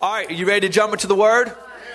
All right, are you ready to jump into the Word?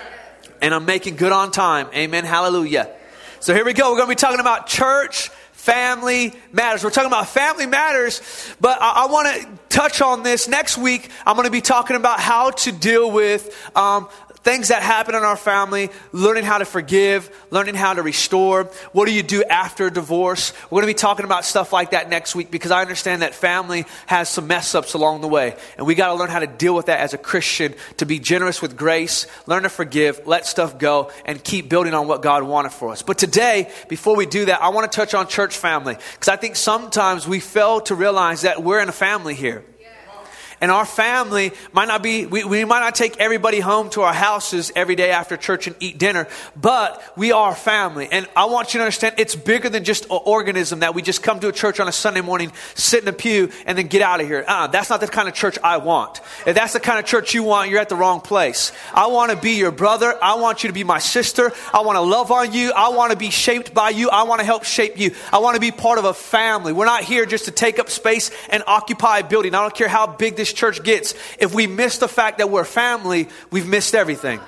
And I'm making good on time. Amen. Hallelujah. So here we go. We're going to be talking about church family matters. We're talking about family matters, but I want to touch on this. Next week, I'm going to be talking about how to deal with things that happen in our family, learning how to forgive, learning how to restore. What do you do after a divorce? We're going to be talking about stuff like that next week because I understand that family has some mess ups along the way. And we got to learn how to deal with that as a Christian, to be generous with grace, learn to forgive, let stuff go, and keep building on what God wanted for us. But today, before we do that, I want to touch on church family because I think sometimes we fail to realize that we're in a family here. And our family might not be, we might not take everybody home to our houses every day after church and eat dinner, but we are family. And I want you to understand it's bigger than just an organism that we just come to a church on a Sunday morning, sit in a pew, and then get out of here. That's not the kind of church I want. If that's the kind of church you want, you're at the wrong place. I want to be your brother. I want you to be my sister. I want to love on you. I want to be shaped by you. I want to help shape you. I want to be part of a family. We're not here just to take up space and occupy a building. I don't care how big this church gets. If we miss the fact that we're family, we've missed everything.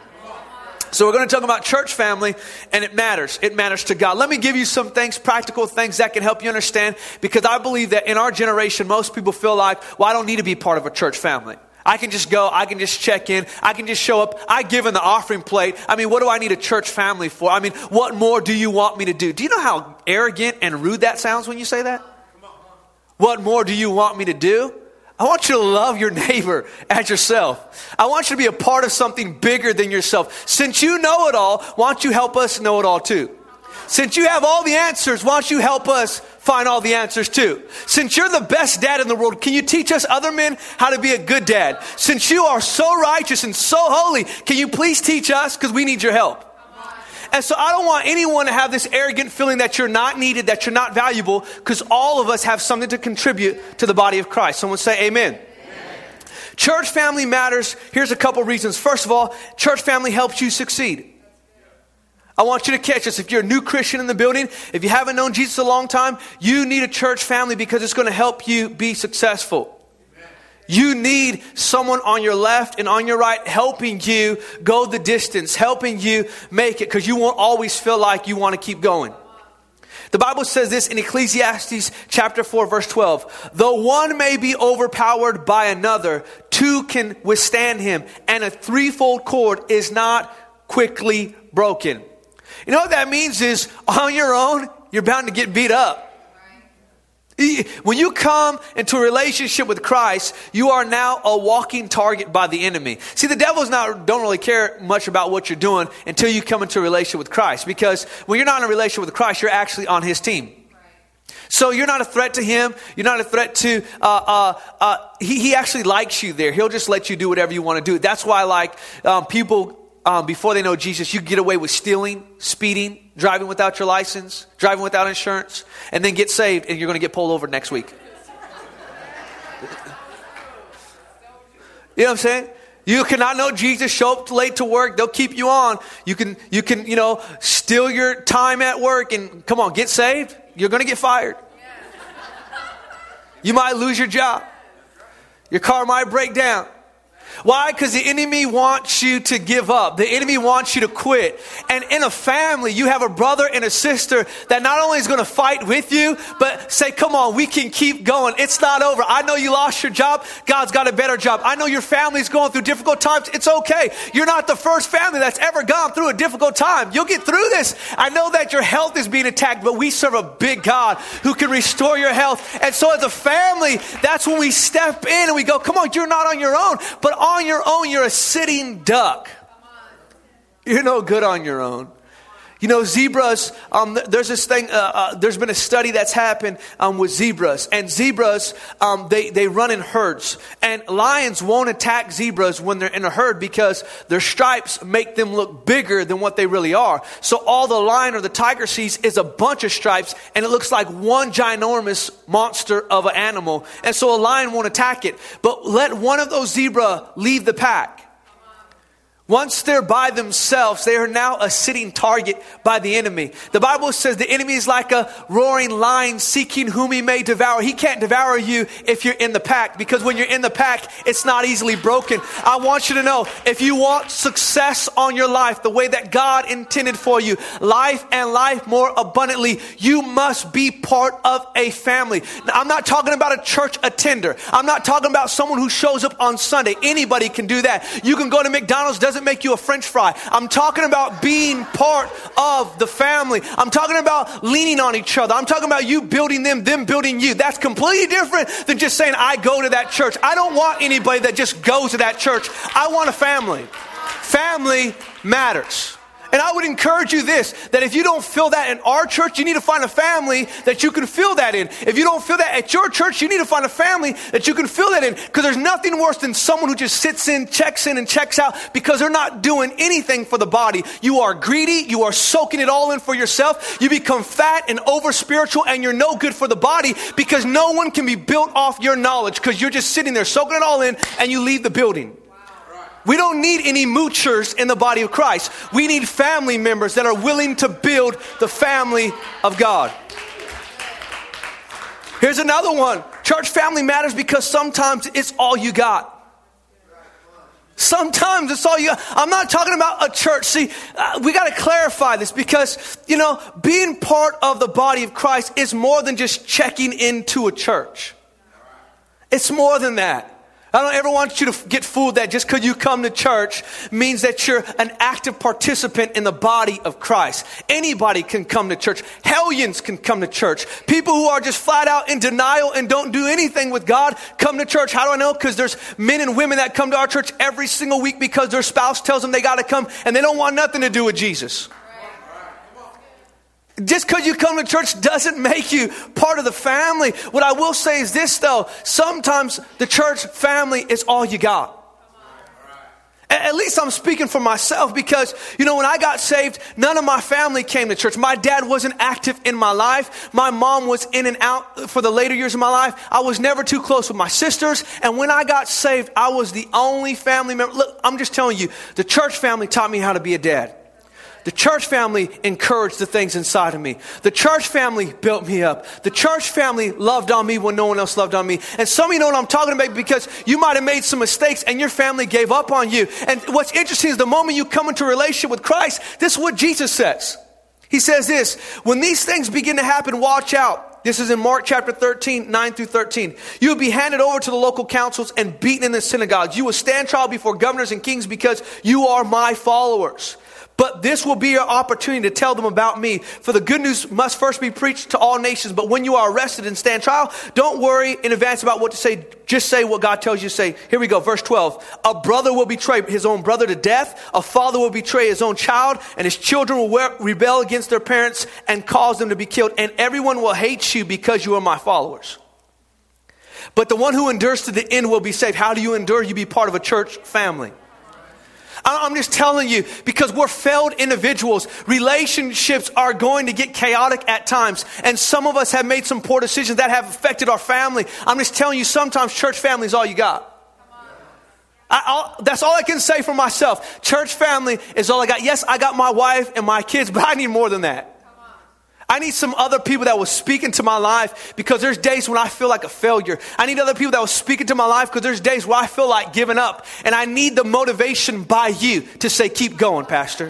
So we're going to talk about church family, and it matters. It matters to God. Let me give you some things, practical things that can help you understand, because I believe that in our generation, most people feel like, well, I don't need to be part of a church family. I can just go, I can just check in, I can just show up, I give in the offering plate. I mean, what do I need a church family for? I mean, what more do you want me to do? Do you know how arrogant and rude that sounds when you say that? What more do you want me to do? I want you to love your neighbor as yourself. I want you to be a part of something bigger than yourself. Since you know it all, why don't you help us know it all too? Since you have all the answers, why don't you help us find all the answers too? Since you're the best dad in the world, can you teach us other men how to be a good dad? Since you are so righteous and so holy, can you please teach us? Because we need your help. And so I don't want anyone to have this arrogant feeling that you're not needed, that you're not valuable, because all of us have something to contribute to the body of Christ. Someone say amen. Church family matters. Here's a couple reasons. First of all, church family helps you succeed. I want you to catch this. If you're a new Christian in the building, if you haven't known Jesus a long time, you need a church family because it's going to help you be successful. You need someone on your left and on your right helping you go the distance, helping you make it, because you won't always feel like you want to keep going. The Bible says this in Ecclesiastes chapter 4, verse 12. Though one may be overpowered by another, two can withstand him, and a threefold cord is not quickly broken. You know what that means is on your own, you're bound to get beat up. When you come into a relationship with Christ, you are now a walking target by the enemy. See, the devil's don't really care much about what you're doing until you come into a relationship with Christ. Because when you're not in a relationship with Christ, you're actually on his team. So you're not a threat to him. You're not a threat to, he actually likes you there. He'll just let you do whatever you want to do. That's why people, before they know Jesus, you get away with stealing, speeding, driving without your license, driving without insurance, and then get saved, and you're going to get pulled over next week. You know what I'm saying? You cannot know Jesus, show up late to work, they'll keep you on. You can, steal your time at work and come on, get saved. You're going to get fired. You might lose your job. Your car might break down. Why? Because the enemy wants you to give up. The enemy wants you to quit. And in a family, you have a brother and a sister that not only is going to fight with you, but say, come on, we can keep going. It's not over. I know you lost your job. God's got a better job. I know your family's going through difficult times. It's okay. You're not the first family that's ever gone through a difficult time. You'll get through this. I know that your health is being attacked, but we serve a big God who can restore your health. And so as a family, that's when we step in and we go, come on, you're not on your own. But on your own, you're a sitting duck. You're no good on your own. You know, zebras, there's this thing, there's been a study that's happened with zebras. And zebras, they run in herds. And lions won't attack zebras when they're in a herd because their stripes make them look bigger than what they really are. So all the lion or the tiger sees is a bunch of stripes, and it looks like one ginormous monster of an animal. And so a lion won't attack it. But let one of those zebra leave the pack. Once they're by themselves, they are now a sitting target by the enemy. The Bible says the enemy is like a roaring lion seeking whom he may devour. He can't devour you if you're in the pack, because when you're in the pack, it's not easily broken. I want you to know, if you want success on your life, the way that God intended for you, life and life more abundantly, you must be part of a family. Now, I'm not talking about a church attender. I'm not talking about someone who shows up on Sunday. Anybody can do that. You can go to McDonald's, doesn't make you a French fry. I'm talking about being part of the family. I'm talking about leaning on each other. I'm talking about you building them building you. That's completely different than just saying, I go to that church. I don't want anybody that just goes to that church. I want a family. Family matters. And I would encourage you this, that if you don't feel that in our church, you need to find a family that you can feel that in. If you don't feel that at your church, you need to find a family that you can feel that in. Because there's nothing worse than someone who just sits in and checks out because they're not doing anything for the body. You are greedy. You are soaking it all in for yourself. You become fat and over spiritual, and you're no good for the body because no one can be built off your knowledge because you're just sitting there soaking it all in and you leave the building. We don't need any moochers in the body of Christ. We need family members that are willing to build the family of God. Here's another one. Church family matters because sometimes it's all you got. Sometimes it's all you got. I'm not talking about a church. See, we got to clarify this because, being part of the body of Christ is more than just checking into a church. It's more than that. I don't ever want you to get fooled that just because you come to church means that you're an active participant in the body of Christ. Anybody can come to church. Hellions can come to church. People who are just flat out in denial and don't do anything with God come to church. How do I know? Because there's men and women that come to our church every single week because their spouse tells them they got to come and they don't want nothing to do with Jesus. Just because you come to church doesn't make you part of the family. What I will say is this, though. Sometimes the church family is all you got. At least I'm speaking for myself because, when I got saved, none of my family came to church. My dad wasn't active in my life. My mom was in and out for the later years of my life. I was never too close with my sisters. And when I got saved, I was the only family member. Look, I'm just telling you, the church family taught me how to be a dad. The church family encouraged the things inside of me. The church family built me up. The church family loved on me when no one else loved on me. And some of you know what I'm talking about because you might have made some mistakes and your family gave up on you. And what's interesting is the moment you come into a relationship with Christ, this is what Jesus says. He says this, when these things begin to happen, watch out. This is in Mark chapter 13, 9 through 13. You will be handed over to the local councils and beaten in the synagogues. You will stand trial before governors and kings because you are my followers. But this will be your opportunity to tell them about me. For the good news must first be preached to all nations. But when you are arrested and stand trial, don't worry in advance about what to say. Just say what God tells you to say. Here we go, verse 12. A brother will betray his own brother to death. A father will betray his own child. And his children will rebel against their parents and cause them to be killed. And everyone will hate you because you are my followers. But the one who endures to the end will be saved. How do you endure? You be part of a church family. I'm just telling you, because we're failed individuals, relationships are going to get chaotic at times. And some of us have made some poor decisions that have affected our family. I'm just telling you, sometimes church family is all you got. That's all I can say for myself. Church family is all I got. Yes, I got my wife and my kids, but I need more than that. I need some other people that will speak into my life because there's days when I feel like a failure. I need other people that will speak into my life because there's days where I feel like giving up. And I need the motivation by you to say, keep going, Pastor.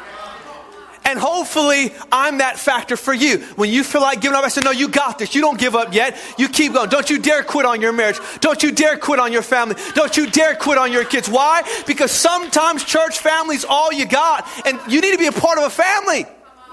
And hopefully I'm that factor for you. When you feel like giving up, I say, no, you got this. You don't give up yet. You keep going. Don't you dare quit on your marriage. Don't you dare quit on your family. Don't you dare quit on your kids. Why? Because sometimes church family is all you got. And you need to be a part of a family.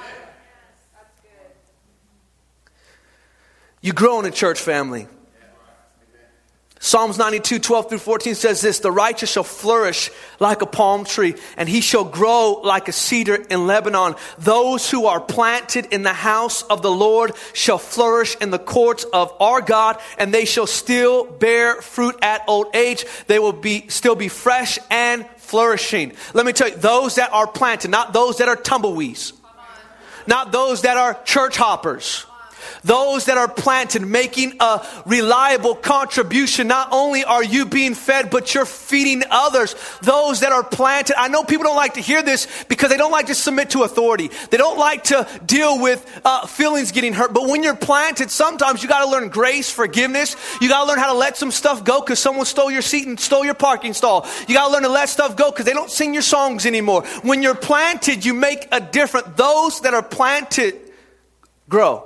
You grow in a church family. Psalms 92, 12 through 14 says this, the righteous shall flourish like a palm tree, and he shall grow like a cedar in Lebanon. Those who are planted in the house of the Lord shall flourish in the courts of our God, and they shall still bear fruit at old age. They will still be fresh and flourishing. Let me tell you, those that are planted, not those that are tumbleweeds, not those that are church hoppers. Those that are planted, making a reliable contribution. Not only are you being fed, but you're feeding others. Those that are planted. I know people don't like to hear this because they don't like to submit to authority. They don't like to deal with feelings getting hurt. But when you're planted, sometimes you got to learn grace, forgiveness. You got to learn how to let some stuff go because someone stole your seat and stole your parking stall. You got to learn to let stuff go because they don't sing your songs anymore. When you're planted, you make a difference. Those that are planted grow.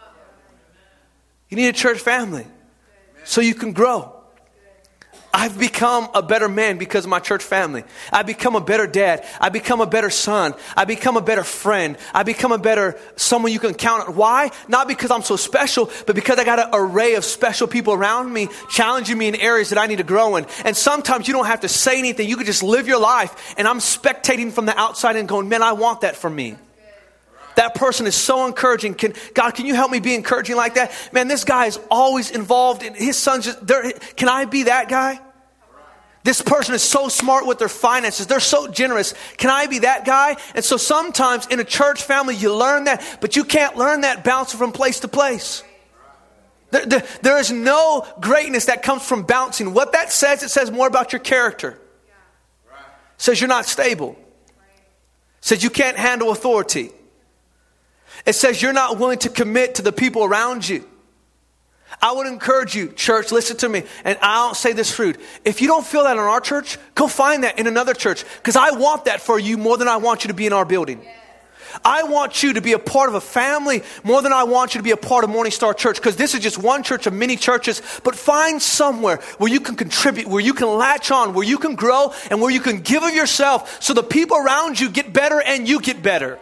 You need a church family so you can grow. I've become a better man because of my church family. I become a better dad. I become a better son. I become a better friend. I become a better someone you can count on. Why? Not because I'm so special, but because I got an array of special people around me, challenging me in areas that I need to grow in. And sometimes you don't have to say anything. You can just live your life. And I'm spectating from the outside and going, man, I want that for me. That person is so encouraging. God, can you help me be encouraging like that? Man, this guy is always involved in his son's can I be that guy? This person is so smart with their finances. They're so generous. Can I be that guy? And so sometimes in a church family, you learn that, but you can't learn that bouncing from place to place. There is no greatness that comes from bouncing. What that says, it says more about your character. It says you're not stable. It says you can't handle authority. It says you're not willing to commit to the people around you. I would encourage you, church, listen to me. And I don't say this rude. If you don't feel that in our church, go find that in another church. Because I want that for you more than I want you to be in our building. I want you to be a part of a family more than I want you to be a part of Morning Star Church. Because this is just one church of many churches. But find somewhere where you can contribute, where you can latch on, where you can grow, and where you can give of yourself so the people around you get better and you get better.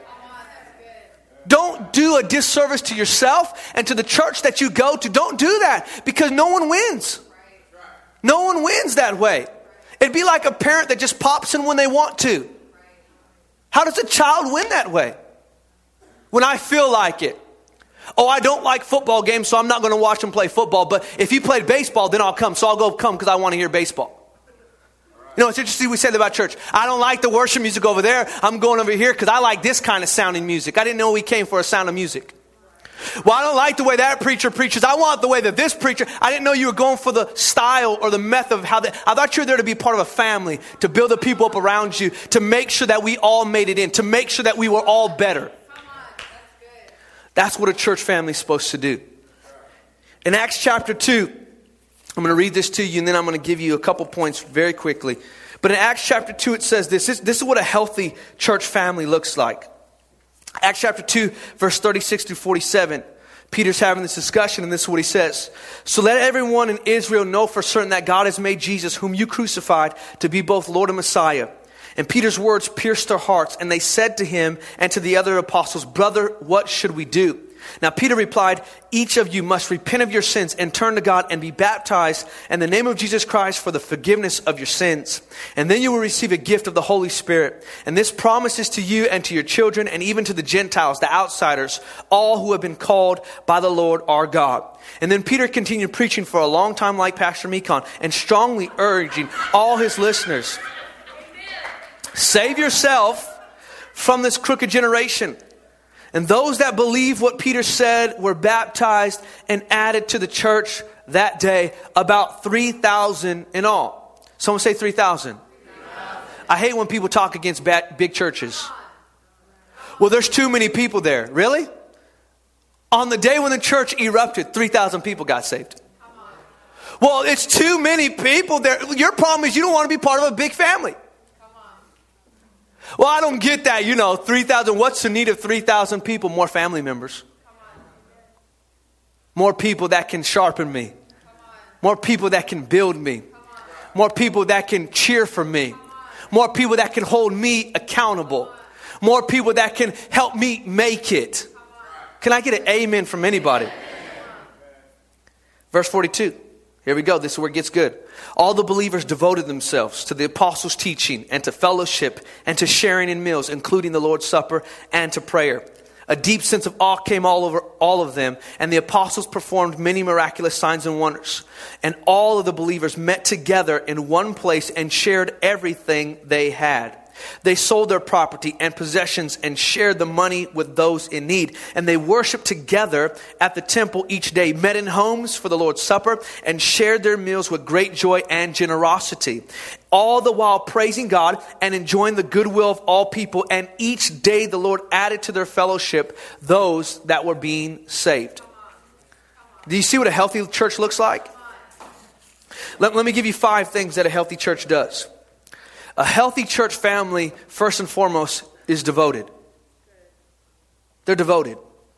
Don't do a disservice to yourself and to the church that you go to. Don't do that because no one wins. No one wins that way. It'd be like a parent that just pops in when they want to. How does a child win that way? When I feel like it. Oh, I don't like football games, so I'm not going to watch them play football. But if you played baseball, then I'll come. So I'll go come because I want to hear baseball. You know, it's interesting we said about church. I don't like the worship music over there. I'm going over here because I like this kind of sounding music. I didn't know we came for a sound of music. Well, I don't like the way that preacher preaches. I want the way that this preacher. I didn't know you were going for the style or the method of how I thought you were there to be part of a family, to build the people up around you, to make sure that we all made it in, to make sure that we were all better. That's what a church family is supposed to do. In Acts chapter 2, I'm going to read this to you and then I'm going to give you a couple points very quickly. But in Acts chapter 2 it says this is what a healthy church family looks like. Acts chapter 2 verse 36 through 47. Peter's having this discussion and this is what he says. So let everyone in Israel know for certain that God has made Jesus, whom you crucified, to be both Lord and Messiah. And Peter's words pierced their hearts, and they said to him and to the other apostles, Brother, what should we do? Now Peter replied, each of you must repent of your sins and turn to God and be baptized in the name of Jesus Christ for the forgiveness of your sins. And then you will receive a gift of the Holy Spirit. And this promises to you and to your children and even to the Gentiles, the outsiders, all who have been called by the Lord our God. And then Peter continued preaching for a long time like Pastor Mekon and strongly urging all his listeners, save yourself from this crooked generation. And those that believe what Peter said were baptized and added to the church that day, about 3,000 in all. Someone say 3,000. I hate when people talk against big churches. Well, there's too many people there. Really? On the day when the church erupted, 3,000 people got saved. Well, it's too many people there. Your problem is you don't want to be part of a big family. Well, I don't get that. 3,000. What's the need of 3,000 people? More family members. More people that can sharpen me. More people that can build me. More people that can cheer for me. More people that can hold me accountable. More people that can help me make it. Can I get an amen from anybody? Verse 42. Here we go. This is where it gets good. All the believers devoted themselves to the apostles' teaching and to fellowship and to sharing in meals, including the Lord's Supper and to prayer. A deep sense of awe came all over all of them, and the apostles performed many miraculous signs and wonders. And all of the believers met together in one place and shared everything they had. They sold their property and possessions and shared the money with those in need. And they worshiped together at the temple each day, met in homes for the Lord's Supper, and shared their meals with great joy and generosity. All the while praising God and enjoying the goodwill of all people. And each day the Lord added to their fellowship those that were being saved. Do you see what a healthy church looks like? Let me give you 5 things that a healthy church does. A healthy church family, first and foremost, is devoted. They're devoted.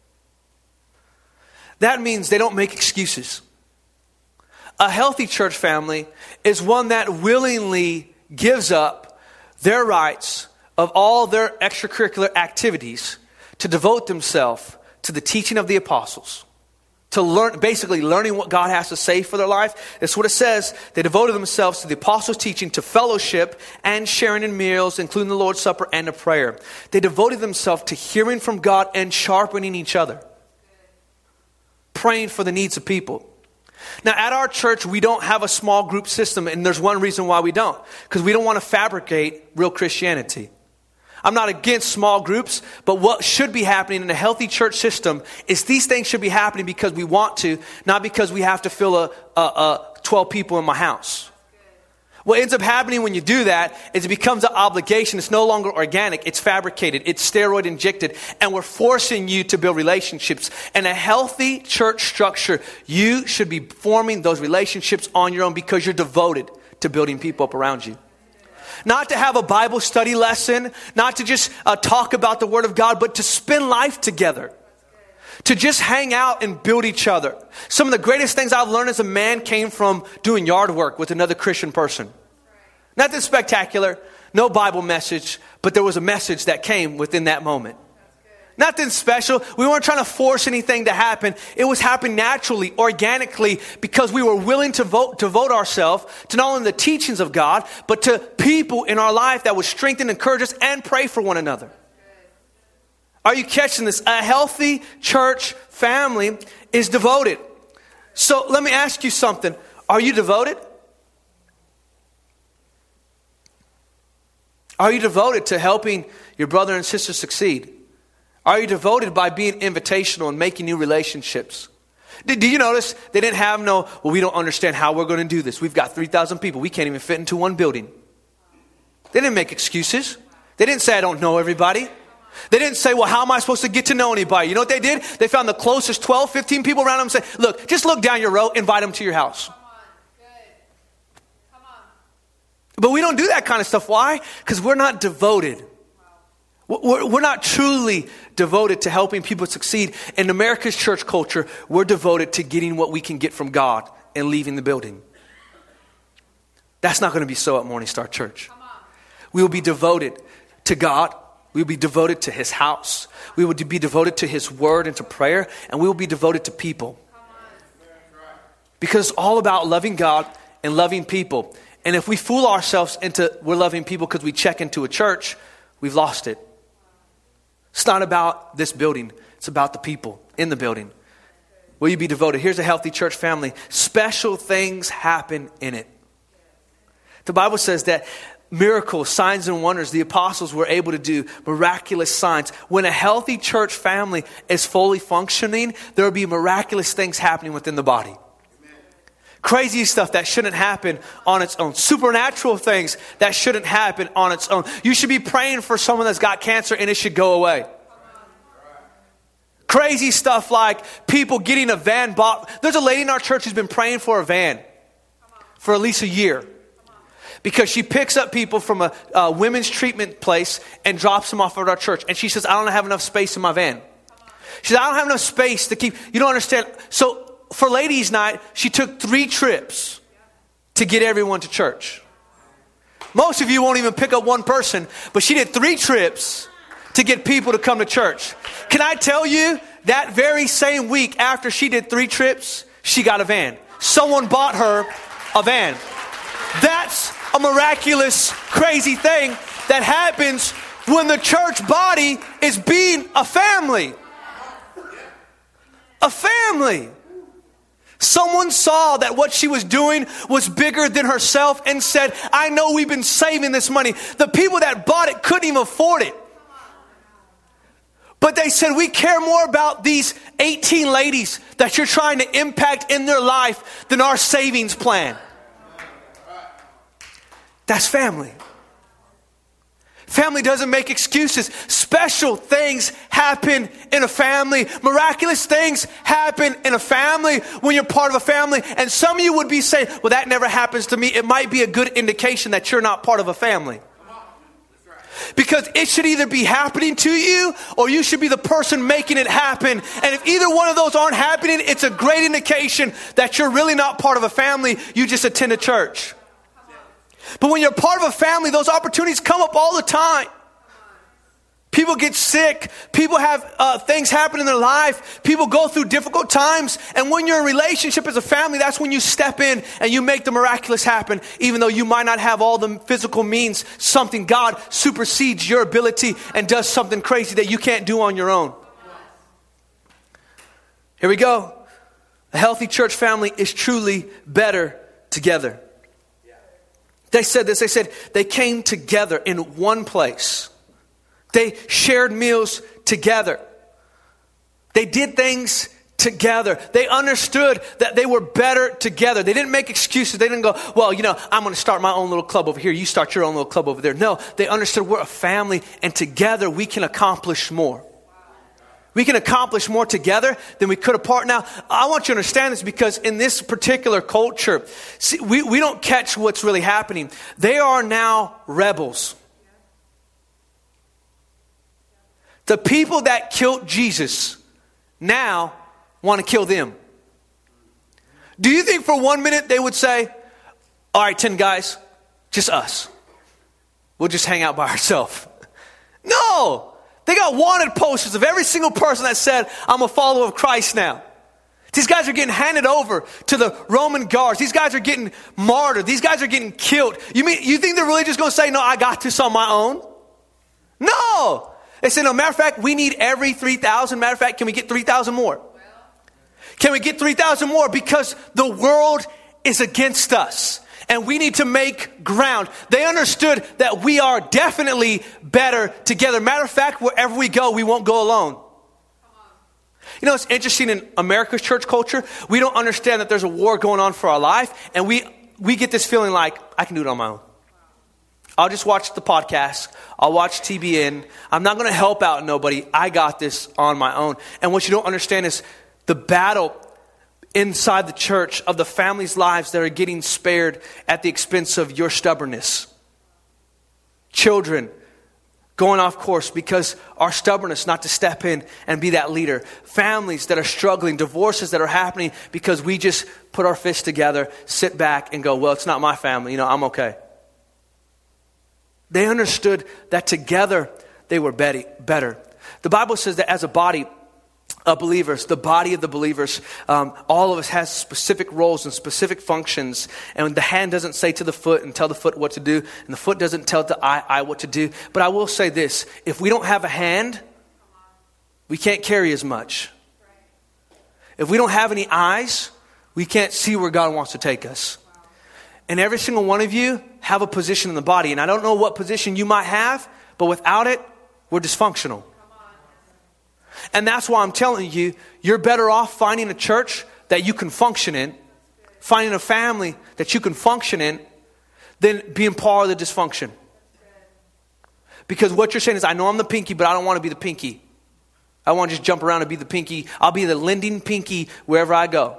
That means they don't make excuses. A healthy church family is one that willingly gives up their rights of all their extracurricular activities to devote themselves to the teaching of the apostles. To learn, basically learning what God has to say for their life. That's what it says. They devoted themselves to the apostles' teaching, to fellowship, and sharing in meals, including the Lord's Supper and a prayer. They devoted themselves to hearing from God and sharpening each other. Praying for the needs of people. Now, at our church, we don't have a small group system, and there's one reason why we don't. Because we don't want to fabricate real Christianity. I'm not against small groups, but what should be happening in a healthy church system is these things should be happening because we want to, not because we have to fill a 12 people in my house. What ends up happening when you do that is it becomes an obligation. It's no longer organic. It's fabricated. It's steroid injected. And we're forcing you to build relationships. And a healthy church structure, you should be forming those relationships on your own because you're devoted to building people up around you. Not to have a Bible study lesson, not to just talk about the Word of God, but to spend life together. To just hang out and build each other. Some of the greatest things I've learned as a man came from doing yard work with another Christian person. Nothing spectacular, no Bible message, but there was a message that came within that moment. Nothing special. We weren't trying to force anything to happen. It was happening naturally, organically, because we were willing to devote ourselves to not only the teachings of God, but to people in our life that would strengthen, encourage us, and pray for one another. Are you catching this? A healthy church family is devoted. So let me ask you something. Are you devoted? Are you devoted to helping your brother and sister succeed? Are you devoted by being invitational and making new relationships? Do you notice they didn't have we don't understand how we're going to do this. We've got 3,000 people. We can't even fit into one building. They didn't make excuses. They didn't say, I don't know everybody. They didn't say, well, how am I supposed to get to know anybody? You know what they did? They found the closest 12, 15 people around them and said, look, just look down your row, invite them to your house. Come on. Good. Come on. But we don't do that kind of stuff. Why? Because we're not devoted. We're not truly devoted to helping people succeed. In America's church culture, we're devoted to getting what we can get from God and leaving the building. That's not going to be so at Morning Star Church. We will be devoted to God. We will be devoted to His house. We will be devoted to His word and to prayer. And we will be devoted to people. Because it's all about loving God and loving people. And if we fool ourselves into we're loving people because we check into a church, we've lost it. It's not about this building. It's about the people in the building. Will you be devoted? Here's a healthy church family. Special things happen in it. The Bible says that miracles, signs and wonders, the apostles were able to do miraculous signs. When a healthy church family is fully functioning, there will be miraculous things happening within the body. Crazy stuff that shouldn't happen on its own. Supernatural things that shouldn't happen on its own. You should be praying for someone that's got cancer and it should go away. Crazy stuff like people getting a van bought. There's a lady in our church who's been praying for a van for at least a year. Because she picks up people from a women's treatment place and drops them off at our church. And she says, I don't have enough space in my van. She says, I don't have enough space to keep. You don't understand. So for ladies' night, she took 3 trips to get everyone to church. Most of you won't even pick up one person, but she did 3 trips to get people to come to church. Can I tell you, that very same week after she did 3 trips, she got a van. Someone bought her a van. That's a miraculous, crazy thing that happens when the church body is being a family. A family. Someone saw that what she was doing was bigger than herself and said, I know we've been saving this money. The people that bought it couldn't even afford it. But they said, we care more about these 18 ladies that you're trying to impact in their life than our savings plan. That's family. Family doesn't make excuses. Special things happen in a family. Miraculous things happen in a family when you're part of a family. And some of you would be saying, well, that never happens to me. It might be a good indication that you're not part of a family. Because it should either be happening to you or you should be the person making it happen. And if either one of those aren't happening, it's a great indication that you're really not part of a family. You just attend a church. But when you're part of a family, those opportunities come up all the time. People get sick. People have things happen in their life. People go through difficult times. And when you're in a relationship as a family, that's when you step in and you make the miraculous happen. Even though you might not have all the physical means, God supersedes your ability and does something crazy that you can't do on your own. Here we go. A healthy church family is truly better together. They said this. They said they came together in one place. They shared meals together. They did things together. They understood that they were better together. They didn't make excuses. They didn't go, well, I'm going to start my own little club over here. You start your own little club over there. No, they understood we're a family and together we can accomplish more. We can accomplish more together than we could apart. Now, I want you to understand this because in this particular culture, see, we don't catch what's really happening. They are now rebels. The people that killed Jesus now want to kill them. Do you think for 1 minute they would say, all right, 10 guys, just us. We'll just hang out by ourselves. No. They got wanted posters of every single person that said, I'm a follower of Christ now. These guys are getting handed over to the Roman guards. These guys are getting martyred. These guys are getting killed. You think they're really just going to say, no, I got this on my own? No. They said, no, matter of fact, we need every 3,000. Matter of fact, can we get 3,000 more? Can we get 3,000 more? Because the world is against us. And we need to make ground. They understood that we are definitely better together. Matter of fact, wherever we go, we won't go alone. It's interesting in America's church culture. We don't understand that there's a war going on for our life. And we get this feeling like, I can do it on my own. I'll just watch the podcast. I'll watch TBN. I'm not going to help out nobody. I got this on my own. And what you don't understand is the battle inside the church of the families' lives that are getting spared at the expense of your stubbornness. Children going off course because our stubbornness not to step in and be that leader. Families that are struggling, divorces that are happening because we just put our fists together, sit back and go, well, it's not my family, I'm okay. They understood that together they were better. The Bible says that as a body of believers, the body of the believers, all of us has specific roles and specific functions. And the hand doesn't say to the foot and tell the foot what to do. And the foot doesn't tell the eye what to do. But I will say this, if we don't have a hand, we can't carry as much. If we don't have any eyes, we can't see where God wants to take us. And every single one of you have a position in the body. And I don't know what position you might have, but without it, we're dysfunctional. And that's why I'm telling you, you're better off finding a church that you can function in, finding a family that you can function in, than being part of the dysfunction. Because what you're saying is, I know I'm the pinky, but I don't want to be the pinky. I want to just jump around and be the pinky. I'll be the lending pinky wherever I go.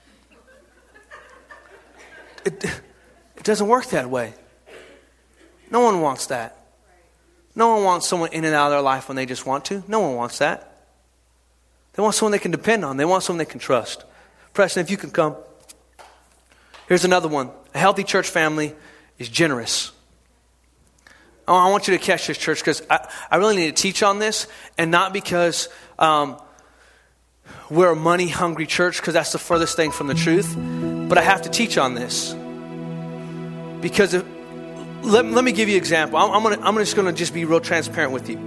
It doesn't work that way. No one wants that. No one wants someone in and out of their life when they just want to. No one wants that. They want someone they can depend on. They want someone they can trust. Preston, if you can come. Here's another one. A healthy church family is generous. Oh, I want you to catch this, church, because I really need to teach on this. And not because we're a money-hungry church, because that's the furthest thing from the truth. But I have to teach on this. Because let me give you an example. I'm just going to be real transparent with you.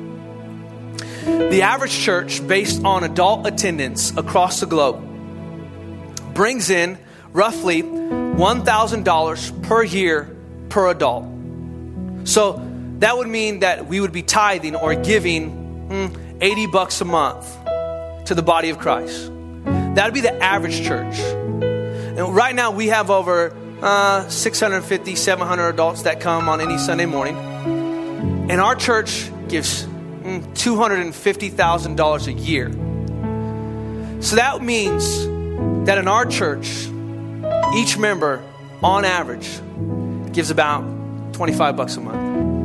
The average church, based on adult attendance across the globe, brings in roughly $1,000 per year per adult. So that would mean that we would be tithing or giving $80 a month to the body of Christ. That would be the average church. And right now we have over 650, 700 adults that come on any Sunday morning. And our church gives $250,000 a year. So that means that in our church, each member, on average, gives about $25 a month.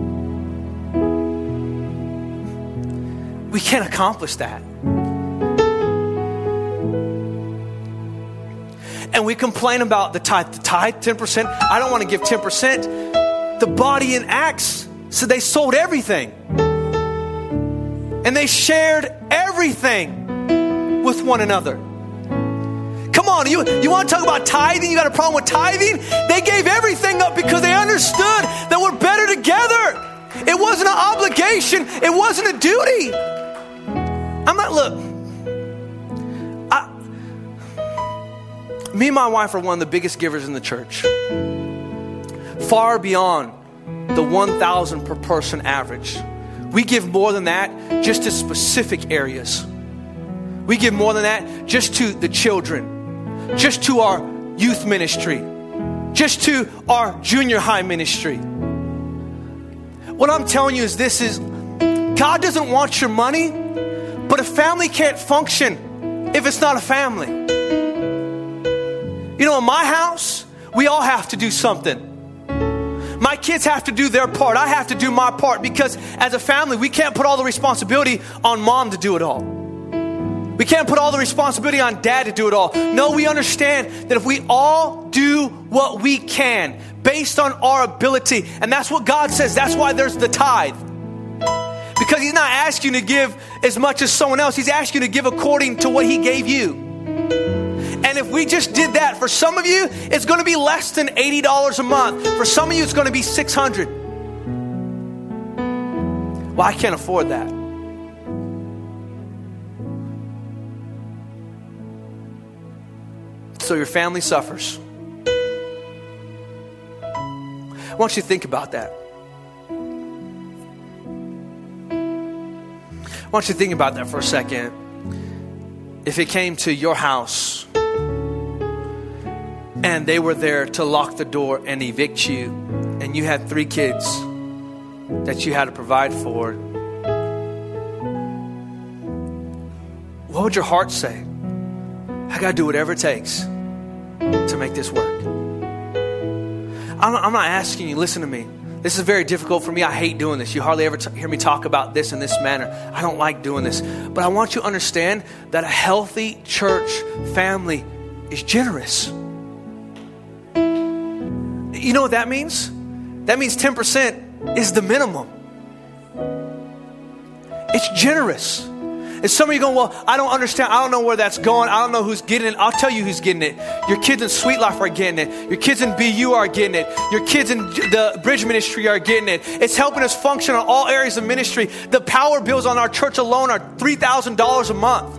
We can't accomplish that. And we complain about the tithe, 10%. I don't want to give 10%. The body in Acts said they sold everything. And they shared everything with one another. Come on, you want to talk about tithing? You got a problem with tithing? They gave everything up because they understood that we're better together. It wasn't an obligation. It wasn't a duty. Me and my wife are one of the biggest givers in the church. Far beyond the 1,000 per person average. We give more than that just to specific areas. We give more than that just to the children, just to our youth ministry, just to our junior high ministry. What I'm telling you is God doesn't want your money, but a family can't function if it's not a family. You know, in my house, we all have to do something. My kids have to do their part. I have to do my part because as a family, we can't put all the responsibility on mom to do it all. We can't put all the responsibility on dad to do it all. No, we understand that if we all do what we can based on our ability, and that's what God says, that's why there's the tithe. Because He's not asking you to give as much as someone else. He's asking you to give according to what He gave you. And if we just did that, for some of you, it's going to be less than $80 a month. For some of you, it's going to be $600. Well, I can't afford that. So your family suffers. I want you to think about that. I want you to think about that for a second. If it came to your house and they were there to lock the door and evict you, and you had 3 kids that you had to provide for, what would your heart say? I got to do whatever it takes to make this work. I'm not asking you, listen to me. This is very difficult for me. I hate doing this. You hardly ever hear me talk about this in this manner. I don't like doing this. But I want you to understand that a healthy church family is generous. You know what that means? That means 10% is the minimum. It's generous. And some of you going, well, I don't understand. I don't know where that's going. I don't know who's getting it. I'll tell you who's getting it. Your kids in Sweet Life are getting it. Your kids in BU are getting it. Your kids in the Bridge Ministry are getting it. It's helping us function on all areas of ministry. The power bills on our church alone are $3,000 a month.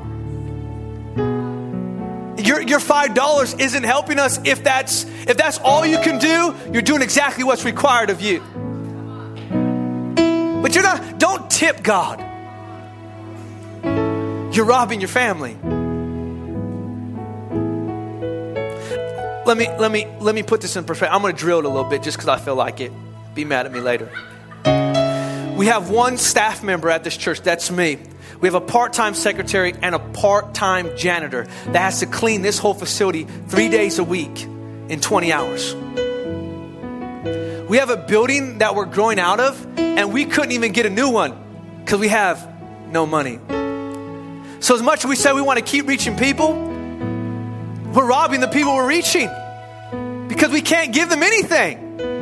Your $5 isn't helping us. If that's all you can do, you're doing exactly what's required of you. But don't tip God. You're robbing your family. Let me put this in perspective. I'm going to drill it a little bit just because I feel like it. Be mad at me later. We have one staff member at this church. That's me. We have a part-time secretary and a part-time janitor that has to clean this whole facility 3 days a week in 20 hours. We have a building that we're growing out of, and we couldn't even get a new one because we have no money. So as much as we say we want to keep reaching people, we're robbing the people we're reaching because we can't give them anything.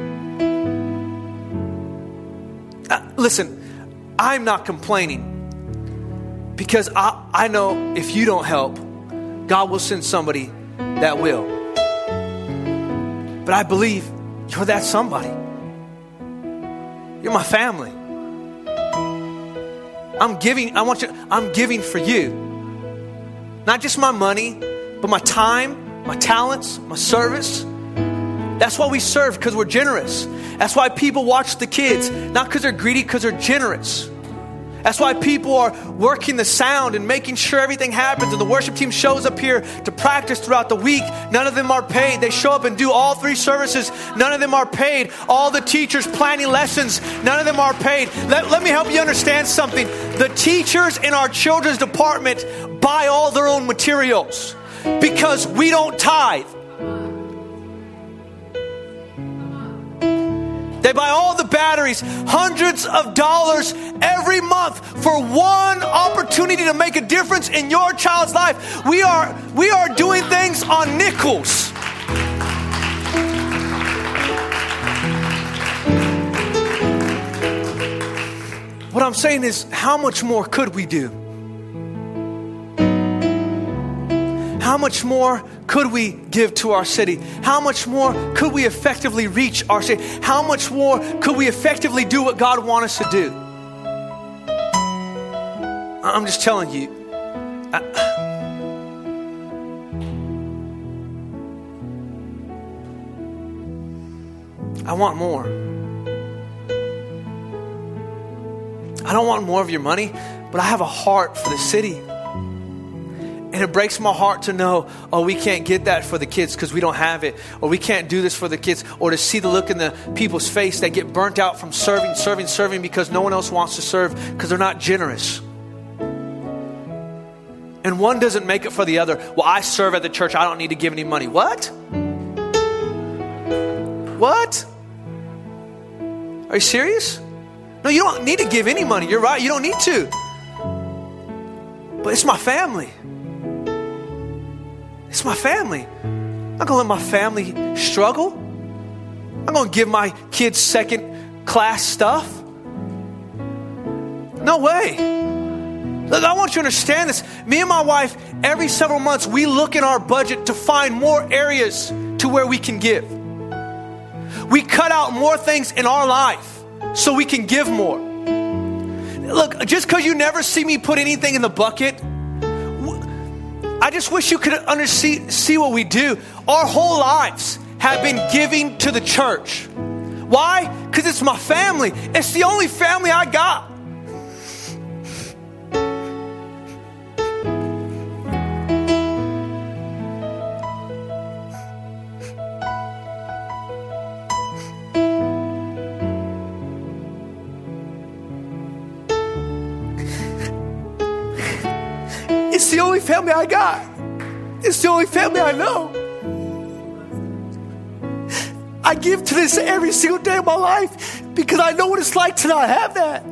Listen, I'm not complaining because I know if you don't help, God will send somebody that will. But I believe you're that somebody. You're my family. I'm giving for you. Not just my money, but my time, my talents, my service. That's why we serve, because we're generous. That's why people watch the kids, not because they're greedy, because they're generous. That's why people are working the sound and making sure everything happens. And the worship team shows up here to practice throughout the week. None of them are paid. They show up and do all 3 services. None of them are paid. All the teachers planning lessons, none of them are paid. Let me help you understand something. The teachers in our children's department buy all their own materials because we don't tithe. They buy all the batteries, hundreds of dollars every month for one opportunity to make a difference in your child's life. We are doing things on nickels. What I'm saying is, how much more could we do? How much more could we give to our city? How much more could we effectively reach our city? How much more could we effectively do what God wants us to do? I'm just telling you. I want more. I don't want more of your money, but I have a heart for the city. And it breaks my heart to know, oh, we can't get that for the kids because we don't have it. Or we can't do this for the kids. Or to see the look in the people's face that get burnt out from serving because no one else wants to serve because they're not generous. And one doesn't make it for the other. Well, I serve at the church. I don't need to give any money. What? What? Are you serious? No, you don't need to give any money. You're right. You don't need to. But it's my family. It's my family. I'm not going to let my family struggle. I'm going to give my kids second class stuff. No way. Look, I want you to understand this. Me and my wife, every several months, we look in our budget to find more areas to where we can give. We cut out more things in our life so we can give more. Look, just because you never see me put anything in the bucket, I just wish you could see what we do. Our whole lives have been giving to the church. Why? Because it's my family. It's the only family I got. It's the only family I got. It's the only family I know. I give to this every single day of my life because I know what it's like to not have that.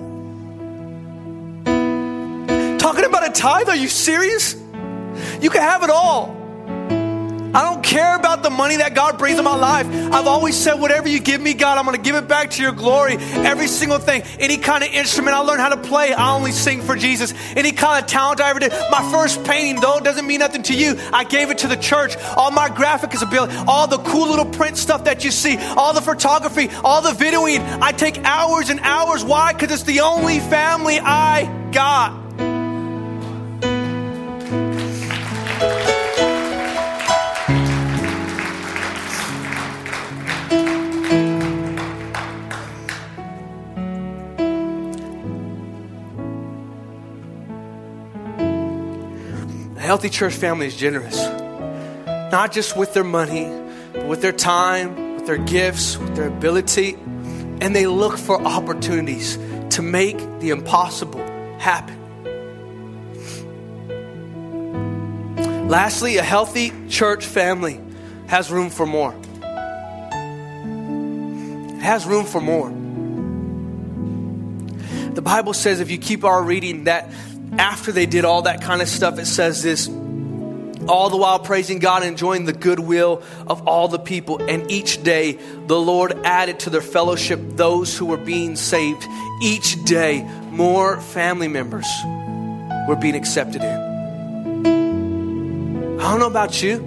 Talking about a tithe, are you serious? You can have it all. I don't care about the money that God brings in my life. I've always said, whatever you give me, God, I'm going to give it back to your glory. Every single thing. Any kind of instrument I learned how to play, I only sing for Jesus. Any kind of talent I ever did. My first painting, though, doesn't mean nothing to you. I gave it to the church. All my graphics ability, all the cool little print stuff that you see, all the photography, all the videoing. I take hours and hours. Why? Because it's the only family I got. A healthy church family is generous, not just with their money, but with their time, with their gifts, with their ability, and they look for opportunities to make the impossible happen. Lastly, a healthy church family has room for more. It has room for more. The Bible says, if you keep our reading, that after they did all that kind of stuff, it says this: all the while praising God and enjoying the goodwill of all the people. And each day the Lord added to their fellowship those who were being saved. Each day more family members were being accepted in. I don't know about you.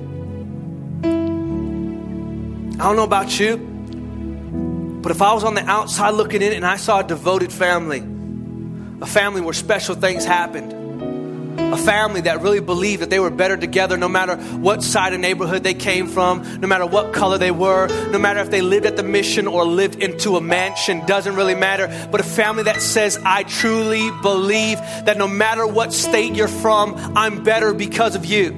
But if I was on the outside looking in and I saw a devoted family, a family where special things happened, A family that really believed that they were better together no matter what side of neighborhood they came from, no matter what color they were, no matter if they lived at the mission or lived into a mansion, doesn't really matter. But a family that says, I truly believe that no matter what state you're from, I'm better because of you.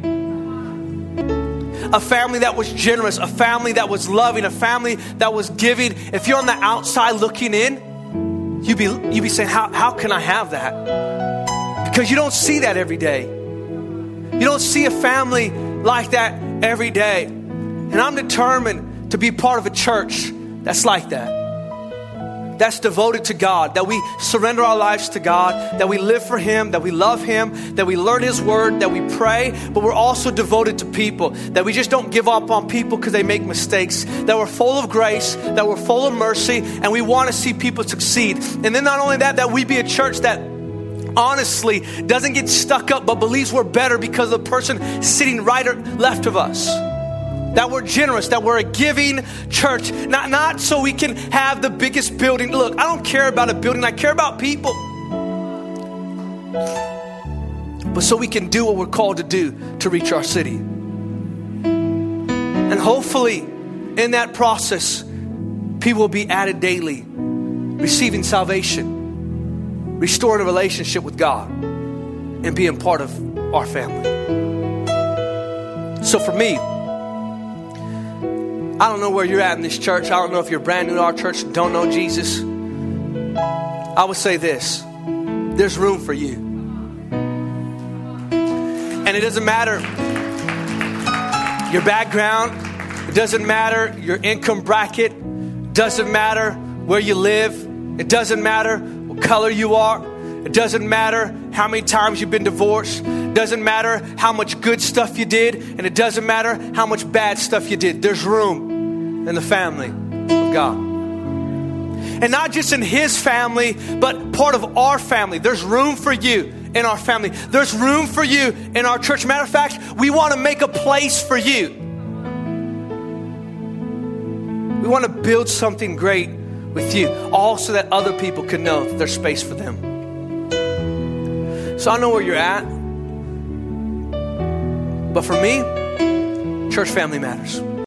A family that was generous, a family that was loving, a family that was giving. If you're on the outside looking in, you'd be saying, how can I have that? Because you don't see that every day. You don't see a family like that every day. And I'm determined to be part of a church that's like that. That's devoted to God, that we surrender our lives to God, that we live for Him, that we love Him, that we learn His Word, that we pray, but we're also devoted to people, that we just don't give up on people because they make mistakes, that we're full of grace, that we're full of mercy, and we want to see people succeed. And then not only that we be a church that honestly doesn't get stuck up, but believes we're better because of the person sitting right or left of us. That we're generous, that we're a giving church. Not so we can have the biggest building. Look, I don't care about a building. I care about people. But so we can do what we're called to do to reach our city. And hopefully, in that process, people will be added daily, receiving salvation, restoring a relationship with God, and being part of our family. So for me, I don't know where you're at in this church. I don't know if you're brand new to our church and don't know Jesus. I would say this: there's room for you. And it doesn't matter your background. It doesn't matter your income bracket. It doesn't matter where you live. It doesn't matter what color you are. It doesn't matter how many times you've been divorced. It doesn't matter how much good stuff you did. And it doesn't matter how much bad stuff you did. There's room in the family of God. And not just in His family, but part of our family. There's room for you in our family. There's room for you in our church. Matter of fact, we want to make a place for you. We want to build something great with you, all so that other people can know that there's space for them. So I know where you're at. But for me, church family matters.